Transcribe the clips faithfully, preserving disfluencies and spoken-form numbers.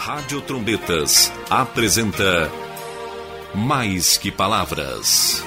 Rádio Trombetas apresenta Mais que Palavras.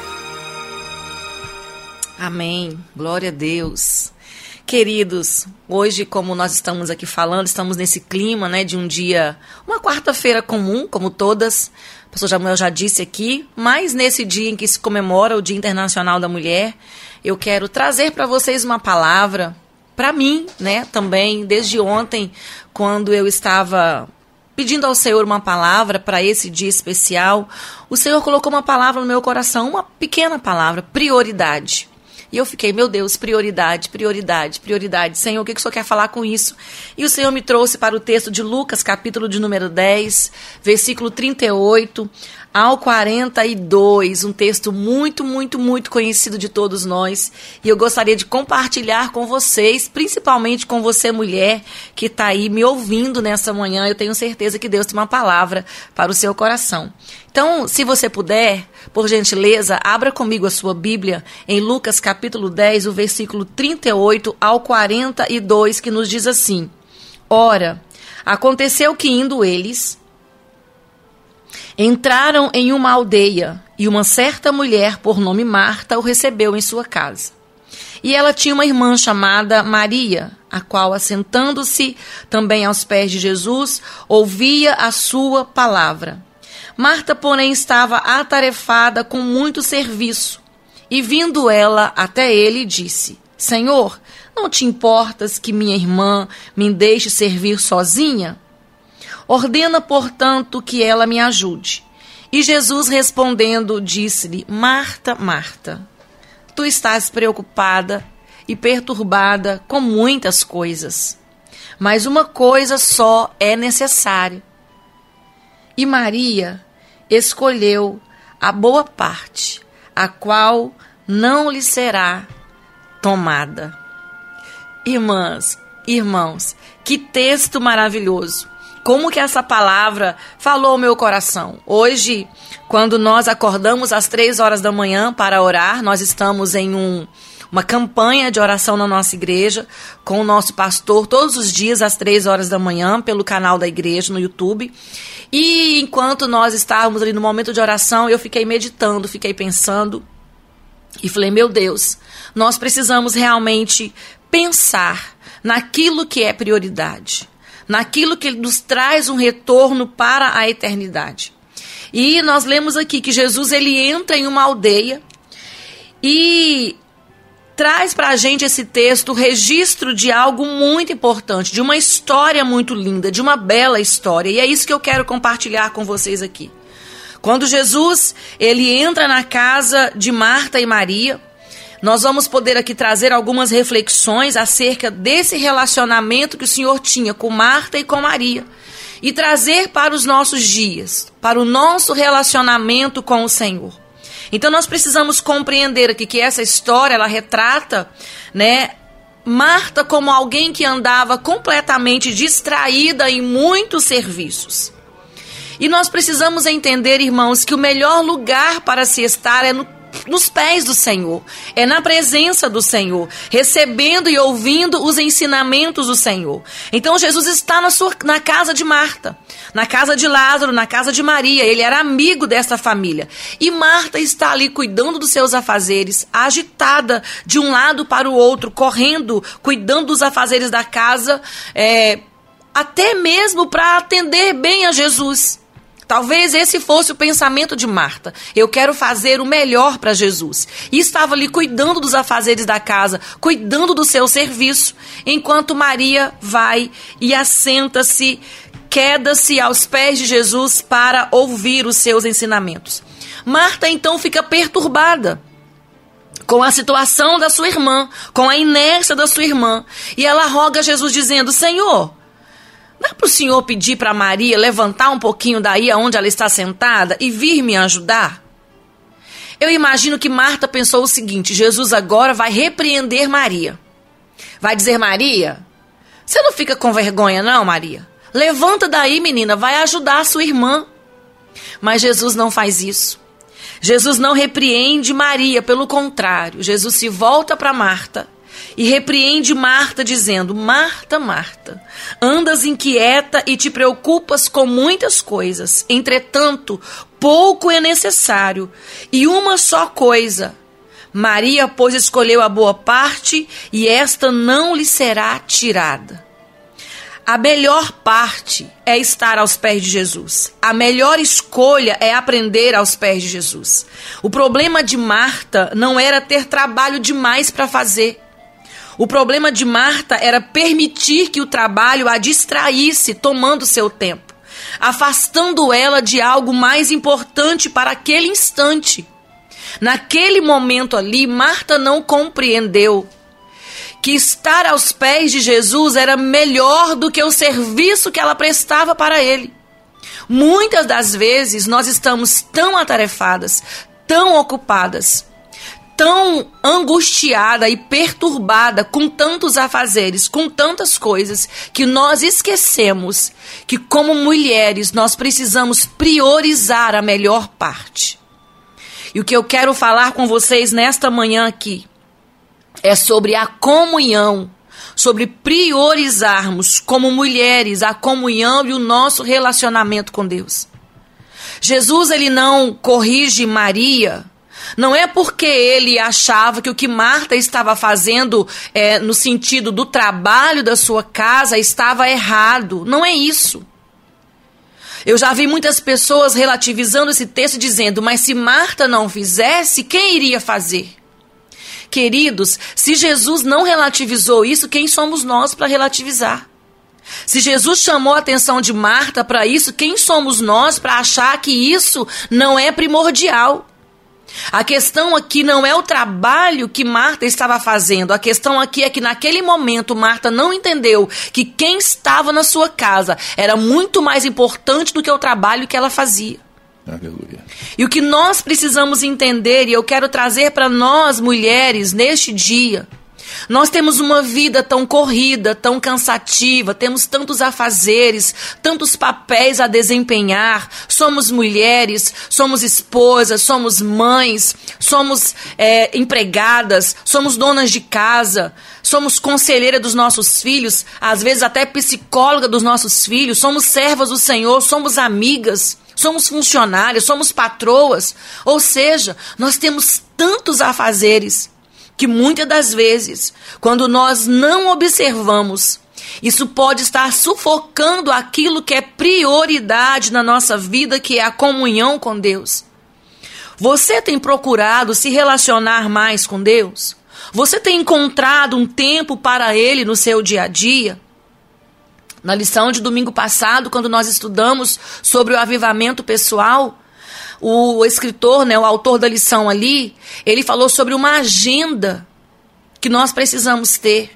Amém. Glória a Deus. Queridos, hoje, como nós estamos aqui falando, estamos nesse clima, né, de um dia, uma quarta-feira comum, como todas. O pastor Samuel já disse aqui, mas nesse dia em que se comemora o Dia Internacional da Mulher, eu quero trazer para vocês uma palavra, para mim, né, também, desde ontem, quando eu estava pedindo ao Senhor uma palavra para esse dia especial, o Senhor colocou uma palavra no meu coração, uma pequena palavra, prioridade. E eu fiquei, meu Deus, prioridade, prioridade, prioridade. Senhor, o que o Senhor quer falar com isso? E o Senhor me trouxe para o texto de Lucas, capítulo de número dez, versículo trinta e oito ao quarenta e dois. Um texto muito, muito, muito conhecido de todos nós. E eu gostaria de compartilhar com vocês, principalmente com você, mulher, que está aí me ouvindo nessa manhã. Eu tenho certeza que Deus tem uma palavra para o seu coração. Então, se você puder, por gentileza, abra comigo a sua Bíblia em Lucas capítulo dez, o versículo trinta e oito ao quarenta e dois, que nos diz assim: Ora, aconteceu que indo eles, entraram em uma aldeia, e uma certa mulher, por nome Marta, o recebeu em sua casa. E ela tinha uma irmã chamada Maria, a qual, assentando-se também aos pés de Jesus, ouvia a sua palavra. Marta, porém, estava atarefada com muito serviço. E vindo ela até ele, disse: Senhor, não te importas que minha irmã me deixe servir sozinha? Ordena, portanto, que ela me ajude. E Jesus, respondendo, disse-lhe: Marta, Marta, tu estás preocupada e perturbada com muitas coisas, mas uma coisa só é necessária. E Maria escolheu a boa parte, a qual não lhe será tomada. Irmãs, irmãos, que texto maravilhoso! Como que essa palavra falou ao meu coração? Hoje, quando nós acordamos às três horas da manhã para orar, nós estamos em um, uma campanha de oração na nossa igreja, com o nosso pastor, todos os dias às três horas da manhã, pelo canal da igreja no YouTube. E enquanto nós estávamos ali no momento de oração, eu fiquei meditando, fiquei pensando e falei, meu Deus, nós precisamos realmente pensar naquilo que é prioridade, naquilo que nos traz um retorno para a eternidade. E nós lemos aqui que Jesus, ele entra em uma aldeia e traz para a gente esse texto o registro de algo muito importante, de uma história muito linda, de uma bela história. E é isso que eu quero compartilhar com vocês aqui. Quando Jesus, ele entra na casa de Marta e Maria, nós vamos poder aqui trazer algumas reflexões acerca desse relacionamento que o Senhor tinha com Marta e com Maria. E trazer para os nossos dias, para o nosso relacionamento com o Senhor. Então nós precisamos compreender aqui que essa história, ela retrata, né, Marta como alguém que andava completamente distraída em muitos serviços. E nós precisamos entender, irmãos, que o melhor lugar para se estar é no nos pés do Senhor, é na presença do Senhor, recebendo e ouvindo os ensinamentos do Senhor. Então Jesus está na, sua, na casa de Marta, na casa de Lázaro, na casa de Maria, ele era amigo dessa família. E Marta está ali cuidando dos seus afazeres, agitada de um lado para o outro, correndo, cuidando dos afazeres da casa, é, até mesmo para atender bem a Jesus. Talvez esse fosse o pensamento de Marta. Eu quero fazer o melhor para Jesus. E estava ali cuidando dos afazeres da casa, cuidando do seu serviço, enquanto Maria vai e assenta-se, queda-se aos pés de Jesus para ouvir os seus ensinamentos. Marta então fica perturbada com a situação da sua irmã, com a inércia da sua irmã. E ela roga a Jesus dizendo: Senhor, dá para o Senhor pedir para Maria levantar um pouquinho daí aonde ela está sentada e vir me ajudar? Eu imagino que Marta pensou o seguinte: Jesus agora vai repreender Maria. Vai dizer: Maria, você não fica com vergonha não, Maria? Levanta daí, menina, vai ajudar a sua irmã. Mas Jesus não faz isso. Jesus não repreende Maria, pelo contrário, Jesus se volta para Marta e repreende Marta, dizendo: Marta, Marta, andas inquieta e te preocupas com muitas coisas. Entretanto, pouco é necessário, e uma só coisa. Maria, pois, escolheu a boa parte, e esta não lhe será tirada. A melhor parte é estar aos pés de Jesus. A melhor escolha é aprender aos pés de Jesus. O problema de Marta não era ter trabalho demais para fazer. O problema de Marta era permitir que o trabalho a distraísse, tomando seu tempo, afastando ela de algo mais importante para aquele instante. Naquele momento ali, Marta não compreendeu que estar aos pés de Jesus era melhor do que o serviço que ela prestava para ele. Muitas das vezes nós estamos tão atarefadas, tão ocupadas, tão angustiada e perturbada com tantos afazeres, com tantas coisas, que nós esquecemos que, como mulheres, nós precisamos priorizar a melhor parte. E o que eu quero falar com vocês nesta manhã aqui é sobre a comunhão, sobre priorizarmos como mulheres a comunhão e o nosso relacionamento com Deus. Jesus, ele não corrige Maria, não é porque ele achava que o que Marta estava fazendo é, no sentido do trabalho da sua casa estava errado. Não é isso. Eu já vi muitas pessoas relativizando esse texto dizendo: mas se Marta não fizesse, quem iria fazer? Queridos, se Jesus não relativizou isso, quem somos nós para relativizar? Se Jesus chamou a atenção de Marta para isso, quem somos nós para achar que isso não é primordial? A questão aqui não é o trabalho que Marta estava fazendo. A questão aqui é que naquele momento Marta não entendeu que quem estava na sua casa era muito mais importante do que o trabalho que ela fazia. Aleluia. E o que nós precisamos entender, e eu quero trazer para nós mulheres neste dia, nós temos uma vida tão corrida, tão cansativa, temos tantos afazeres, tantos papéis a desempenhar, somos mulheres, somos esposas, somos mães, somos é, empregadas, somos donas de casa, somos conselheira dos nossos filhos, às vezes até psicóloga dos nossos filhos, somos servas do Senhor, somos amigas, somos funcionárias, somos patroas, ou seja, nós temos tantos afazeres que muitas das vezes, quando nós não observamos, isso pode estar sufocando aquilo que é prioridade na nossa vida, que é a comunhão com Deus. Você tem procurado se relacionar mais com Deus? Você tem encontrado um tempo para Ele no seu dia a dia? Na lição de domingo passado, quando nós estudamos sobre o avivamento pessoal, o escritor, né, o autor da lição ali, ele falou sobre uma agenda que nós precisamos ter.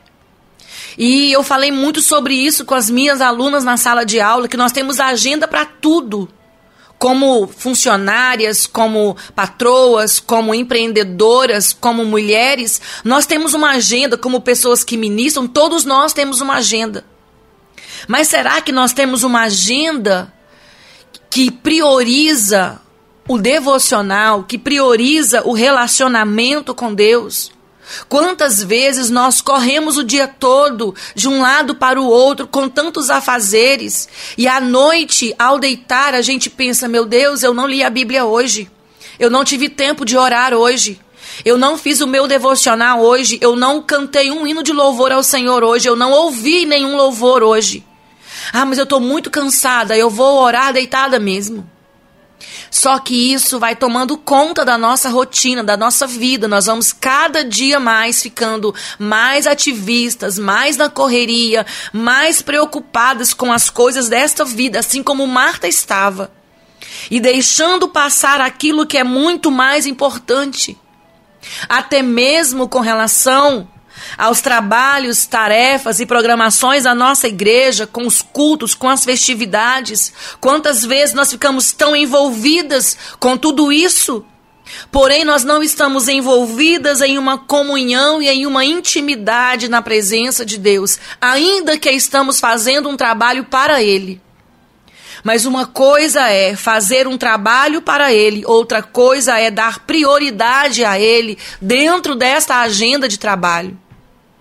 E eu falei muito sobre isso com as minhas alunas na sala de aula, que nós temos agenda para tudo. Como funcionárias, como patroas, como empreendedoras, como mulheres, nós temos uma agenda, como pessoas que ministram, todos nós temos uma agenda. Mas será que nós temos uma agenda que prioriza o devocional, que prioriza o relacionamento com Deus? Quantas vezes nós corremos o dia todo de um lado para o outro com tantos afazeres, e à noite, ao deitar, a gente pensa: meu Deus, eu não li a Bíblia hoje, eu não tive tempo de orar hoje, eu não fiz o meu devocional hoje, eu não cantei um hino de louvor ao Senhor hoje, eu não ouvi nenhum louvor hoje. Ah, mas eu estou muito cansada, eu vou orar deitada mesmo. Só que isso vai tomando conta da nossa rotina, da nossa vida. Nós vamos cada dia mais ficando mais ativistas, mais na correria, mais preocupadas com as coisas desta vida, assim como Marta estava. E deixando passar aquilo que é muito mais importante. Até mesmo com relação aos trabalhos, tarefas e programações da nossa igreja, com os cultos, com as festividades. Quantas vezes nós ficamos tão envolvidas com tudo isso, porém nós não estamos envolvidas em uma comunhão e em uma intimidade na presença de Deus, ainda que estamos fazendo um trabalho para Ele. Mas uma coisa é fazer um trabalho para Ele, outra coisa é dar prioridade a Ele dentro desta agenda de trabalho.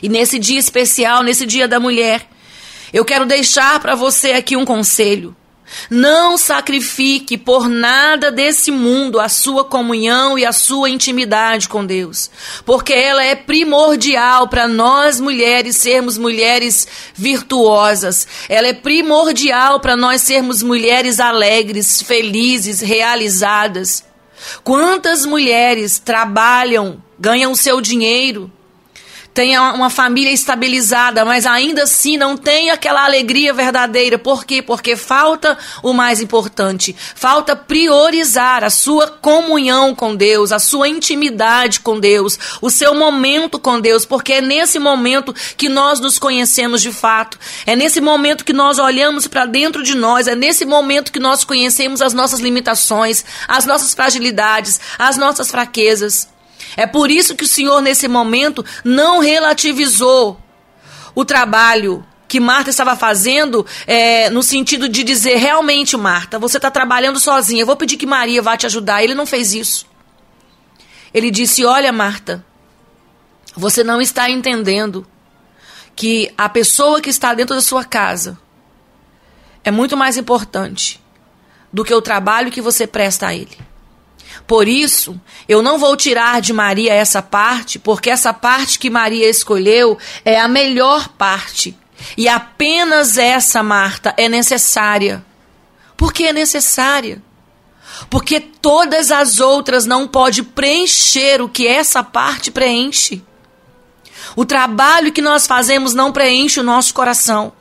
E nesse dia especial, nesse dia da mulher, eu quero deixar para você aqui um conselho. Não sacrifique por nada desse mundo a sua comunhão e a sua intimidade com Deus, porque ela é primordial para nós mulheres sermos mulheres virtuosas. Ela é primordial para nós sermos mulheres alegres, felizes, realizadas. Quantas mulheres trabalham, ganham o seu dinheiro, tem uma família estabilizada, mas ainda assim não tem aquela alegria verdadeira. Por quê? Porque falta o mais importante. Falta priorizar a sua comunhão com Deus, a sua intimidade com Deus, o seu momento com Deus, porque é nesse momento que nós nos conhecemos de fato. É nesse momento que nós olhamos para dentro de nós, é nesse momento que nós conhecemos as nossas limitações, as nossas fragilidades, as nossas fraquezas. É por isso que o Senhor, nesse momento, não relativizou o trabalho que Marta estava fazendo, é, no sentido de dizer, realmente, Marta, você está trabalhando sozinha, eu vou pedir que Maria vá te ajudar. Ele não fez isso. Ele disse, olha, Marta, você não está entendendo que a pessoa que está dentro da sua casa é muito mais importante do que o trabalho que você presta a ele. Por isso, eu não vou tirar de Maria essa parte, porque essa parte que Maria escolheu é a melhor parte. E apenas essa, Marta, é necessária. Por que é necessária? Porque todas as outras não podem preencher o que essa parte preenche. O trabalho que nós fazemos não preenche o nosso coração.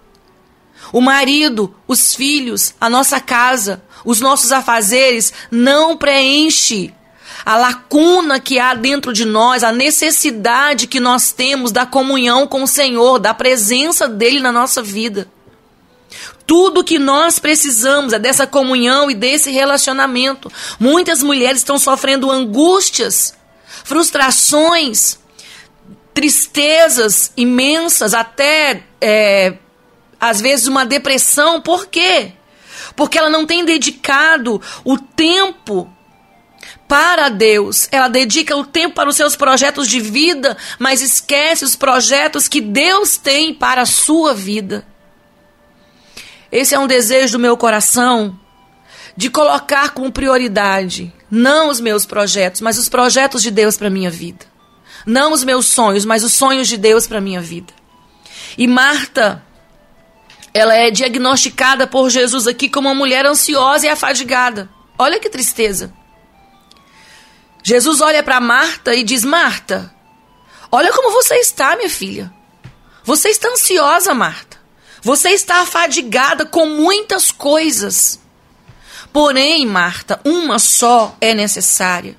O marido, os filhos, a nossa casa, os nossos afazeres não preenche a lacuna que há dentro de nós, a necessidade que nós temos da comunhão com o Senhor, da presença dele na nossa vida. Tudo que nós precisamos é dessa comunhão e desse relacionamento. Muitas mulheres estão sofrendo angústias, frustrações, tristezas imensas, até é, às vezes uma depressão. Por quê? Porque ela não tem dedicado o tempo para Deus. Ela dedica o tempo para os seus projetos de vida, mas esquece os projetos que Deus tem para a sua vida. Esse é um desejo do meu coração, de colocar como prioridade, não os meus projetos, mas os projetos de Deus para a minha vida. Não os meus sonhos, mas os sonhos de Deus para a minha vida. E Marta, ela é diagnosticada por Jesus aqui como uma mulher ansiosa e afadigada. Olha que tristeza. Jesus olha para Marta e diz, Marta, olha como você está, minha filha. Você está ansiosa, Marta. Você está afadigada com muitas coisas. Porém, Marta, uma só é necessária.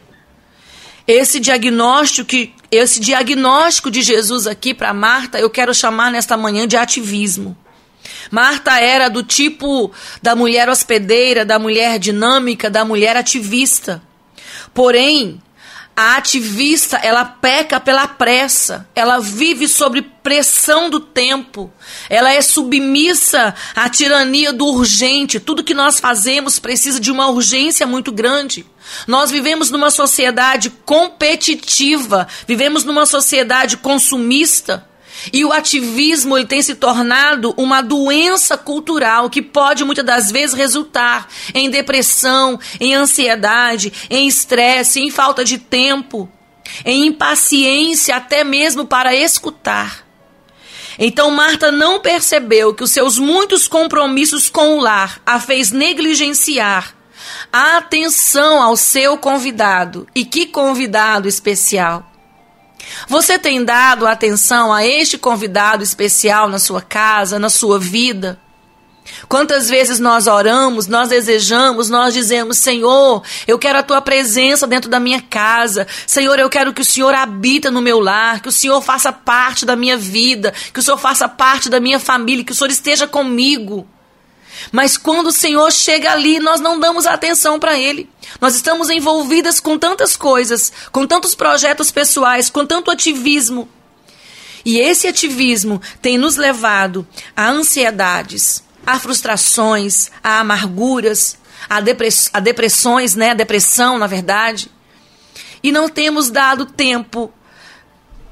Esse diagnóstico, que, esse diagnóstico de Jesus aqui para Marta, eu quero chamar nesta manhã de ativismo. Marta era do tipo da mulher hospedeira, da mulher dinâmica, da mulher ativista. Porém, a ativista, ela peca pela pressa, ela vive sob pressão do tempo, ela é submissa à tirania do urgente. Tudo que nós fazemos precisa de uma urgência muito grande. Nós vivemos numa sociedade competitiva, vivemos numa sociedade consumista. E o ativismo ele tem se tornado uma doença cultural que pode muitas das vezes resultar em depressão, em ansiedade, em estresse, em falta de tempo, em impaciência até mesmo para escutar. Então Marta não percebeu que os seus muitos compromissos com o lar a fez negligenciar a atenção ao seu convidado. E que convidado especial! Você tem dado atenção a este convidado especial na sua casa, na sua vida? Quantas vezes nós oramos, nós desejamos, nós dizemos, Senhor, eu quero a tua presença dentro da minha casa. Senhor, eu quero que o Senhor habita no meu lar, que o Senhor faça parte da minha vida, que o Senhor faça parte da minha família, que o Senhor esteja comigo. Mas quando o Senhor chega ali, nós não damos atenção para Ele. Nós estamos envolvidas com tantas coisas, com tantos projetos pessoais, com tanto ativismo. E esse ativismo tem nos levado a ansiedades, a frustrações, a amarguras, a, depress- a depressões, né? A depressão, na verdade. E não temos dado tempo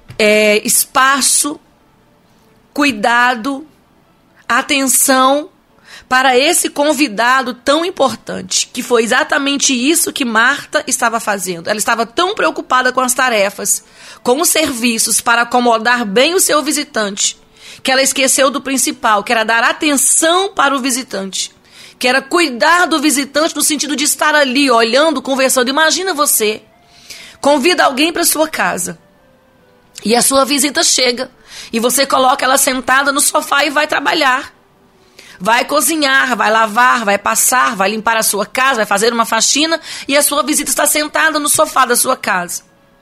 é, espaço, cuidado, atenção para esse convidado tão importante, que foi exatamente isso que Marta estava fazendo. Ela estava tão preocupada com as tarefas, com os serviços, para acomodar bem o seu visitante, que ela esqueceu do principal, que era dar atenção para o visitante, que era cuidar do visitante no sentido de estar ali, olhando, conversando. Imagina você, convida alguém para sua casa, e a sua visita chega, e você coloca ela sentada no sofá e vai trabalhar. Vai cozinhar, vai lavar, vai passar, vai limpar a sua casa, vai fazer uma faxina, e a sua visita está sentada no sofá da sua casa.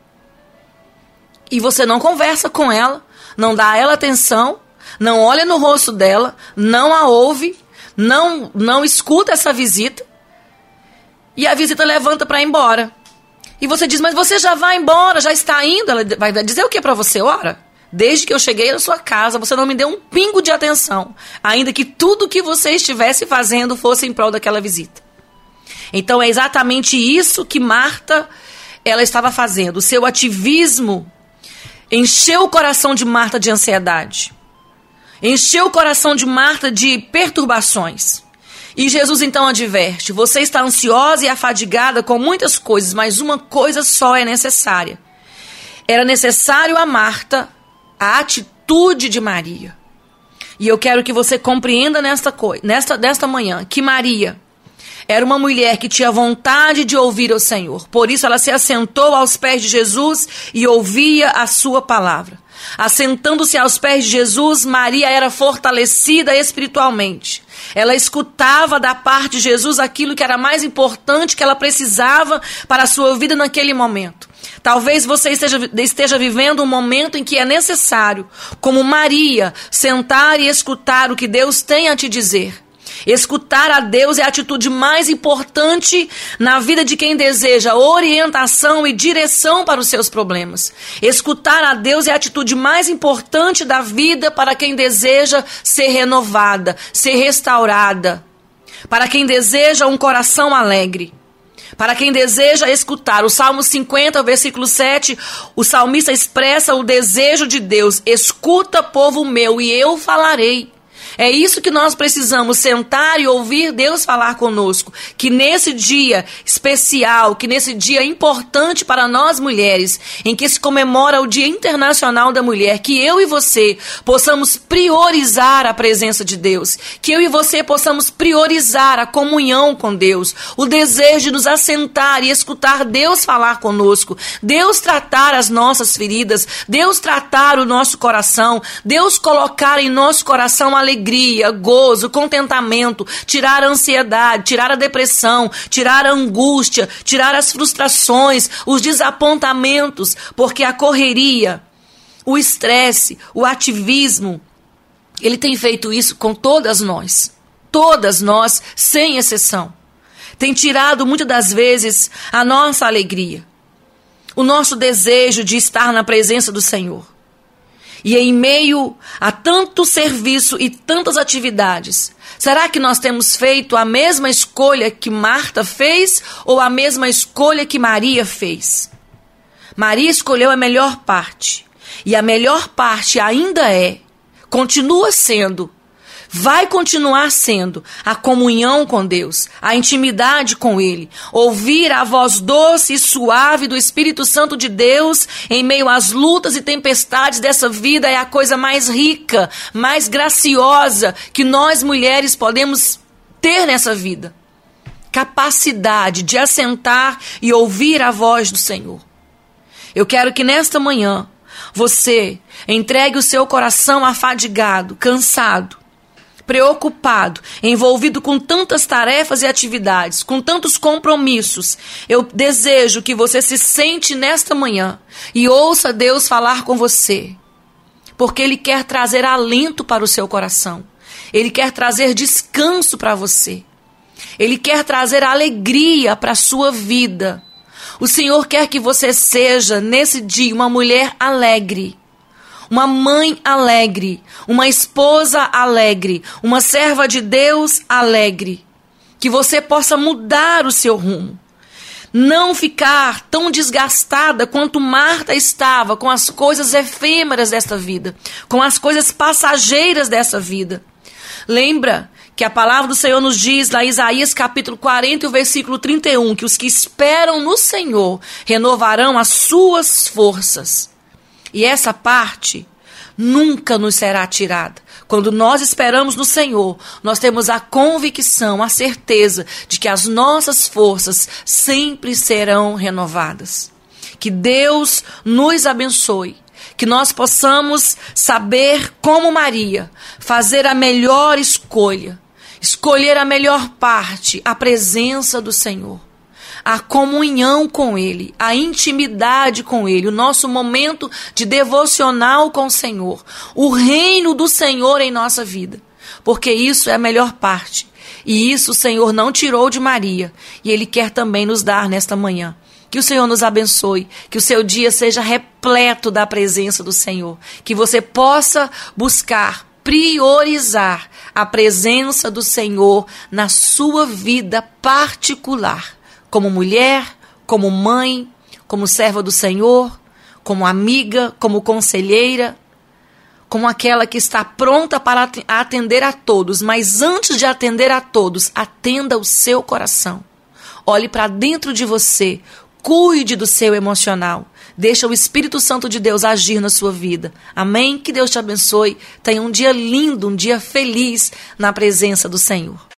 E você não conversa com ela, não dá a ela atenção, não olha no rosto dela, não a ouve, não, não escuta essa visita, e a visita levanta para ir embora. E você diz, mas você já vai embora, já está indo? Ela vai dizer o que para você? Ora, desde que eu cheguei na sua casa, você não me deu um pingo de atenção, ainda que tudo que você estivesse fazendo fosse em prol daquela visita. Então é exatamente isso que Marta, ela estava fazendo. O seu ativismo encheu o coração de Marta de ansiedade, encheu o coração de Marta de perturbações. E Jesus então adverte, você está ansiosa e afadigada com muitas coisas, mas uma coisa só é necessária. Era necessário a Marta a atitude de Maria. E eu quero que você compreenda nesta, coi- nesta, nesta manhã que Maria era uma mulher que tinha vontade de ouvir o Senhor. Por isso ela se assentou aos pés de Jesus e ouvia a sua palavra. Assentando-se aos pés de Jesus, Maria era fortalecida espiritualmente. Ela escutava da parte de Jesus aquilo que era mais importante que ela precisava para a sua vida naquele momento. Talvez você esteja, esteja vivendo um momento em que é necessário, como Maria, sentar e escutar o que Deus tem a te dizer. Escutar a Deus é a atitude mais importante na vida de quem deseja orientação e direção para os seus problemas. Escutar a Deus é a atitude mais importante da vida para quem deseja ser renovada, ser restaurada. Para quem deseja um coração alegre. Para quem deseja escutar. O Salmo cinquenta, versículo sete, o salmista expressa o desejo de Deus. Escuta, povo meu, e eu falarei. É isso que nós precisamos, sentar e ouvir Deus falar conosco. Que nesse dia especial, que nesse dia importante para nós mulheres, em que se comemora o Dia Internacional da Mulher, que eu e você possamos priorizar a presença de Deus. Que eu e você possamos priorizar a comunhão com Deus. O desejo de nos assentar e escutar Deus falar conosco. Deus tratar as nossas feridas. Deus tratar o nosso coração. Deus colocar em nosso coração alegria. Alegria, gozo, contentamento, tirar a ansiedade, tirar a depressão, tirar a angústia, tirar as frustrações, os desapontamentos, porque a correria, o estresse, o ativismo, ele tem feito isso com todas nós, todas nós, sem exceção. Tem tirado muitas das vezes a nossa alegria, o nosso desejo de estar na presença do Senhor. E em meio a tanto serviço e tantas atividades, será que nós temos feito a mesma escolha que Marta fez ou a mesma escolha que Maria fez? Maria escolheu a melhor parte. E a melhor parte ainda é, continua sendo, vai continuar sendo a comunhão com Deus, a intimidade com Ele, ouvir a voz doce e suave do Espírito Santo de Deus em meio às lutas e tempestades dessa vida é a coisa mais rica, mais graciosa que nós mulheres podemos ter nessa vida. Capacidade de assentar e ouvir a voz do Senhor. Eu quero que nesta manhã você entregue o seu coração afadigado, cansado, preocupado, envolvido com tantas tarefas e atividades, com tantos compromissos. Eu desejo que você se sente nesta manhã e ouça Deus falar com você, porque Ele quer trazer alento para o seu coração. Ele quer trazer descanso para você. Ele quer trazer alegria para a sua vida. O Senhor quer que você seja, nesse dia, uma mulher alegre. Uma mãe alegre, uma esposa alegre, uma serva de Deus alegre. Que você possa mudar o seu rumo. não ficar tão desgastada quanto Marta estava com as coisas efêmeras desta vida, com as coisas passageiras dessa vida. Lembra que a palavra do Senhor nos diz lá em Isaías capítulo quarenta, o versículo trinta e um, que os que esperam no Senhor renovarão as suas forças. E essa parte nunca nos será tirada. Quando nós esperamos no Senhor, nós temos a convicção, a certeza de que as nossas forças sempre serão renovadas. Que Deus nos abençoe, que nós possamos saber, como Maria, fazer a melhor escolha, escolher a melhor parte, a presença do Senhor, a comunhão com Ele, a intimidade com Ele, o nosso momento de devocional com o Senhor, o reino do Senhor em nossa vida, porque isso é a melhor parte. E isso o Senhor não tirou de Maria, e Ele quer também nos dar nesta manhã. Que o Senhor nos abençoe, que o seu dia seja repleto da presença do Senhor, que você possa buscar, priorizar a presença do Senhor na sua vida particular, como mulher, como mãe, como serva do Senhor, como amiga, como conselheira, como aquela que está pronta para atender a todos, mas antes de atender a todos, atenda o seu coração. Olhe para dentro de você, cuide do seu emocional, deixa o Espírito Santo de Deus agir na sua vida. Amém? Que Deus te abençoe, tenha um dia lindo, um dia feliz na presença do Senhor.